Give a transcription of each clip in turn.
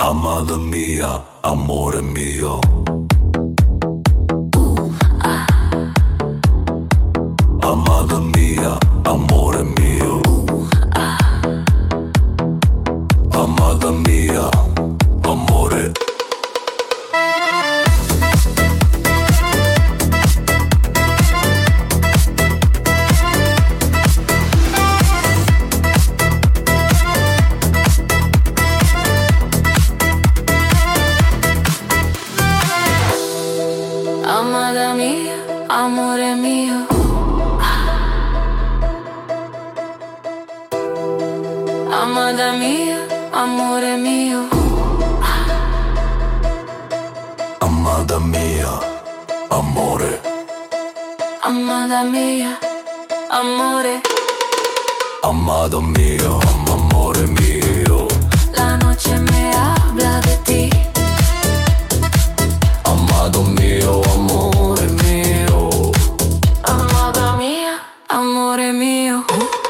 Amada mia, amore mio. Amada mia, amore mio. Amada mia, amore. Amada mia, amore mio. Amada mia, amore mio. Amada mia, amore. Amada mia, amore. Amado mio, amore mio. La noche me habla de ti. Amado mio, amore mio. Amada mia, amore mio.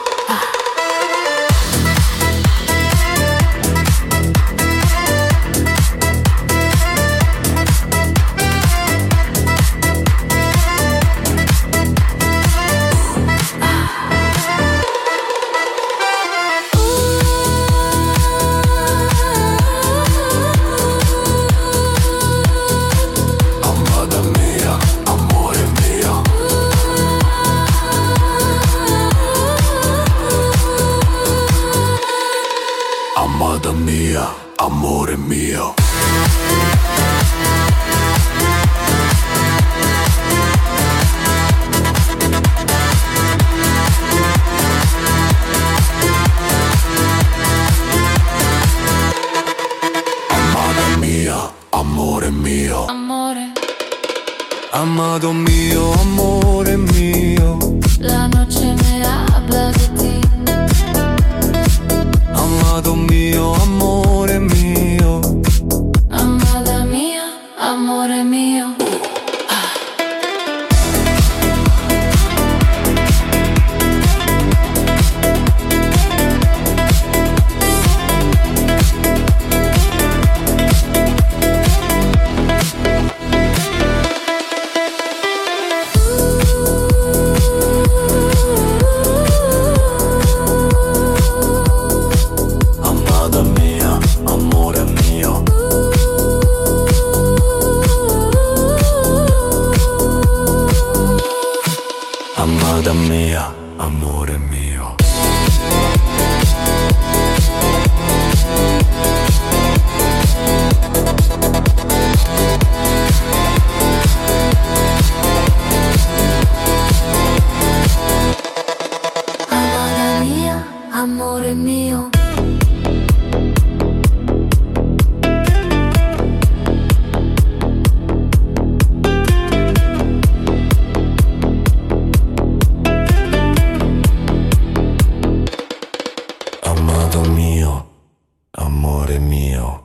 Amada mia, amore mio. Amada mia, amore mio. Amore. Amado mio, amore mio. La noche me habla de ti. Amado mio, amore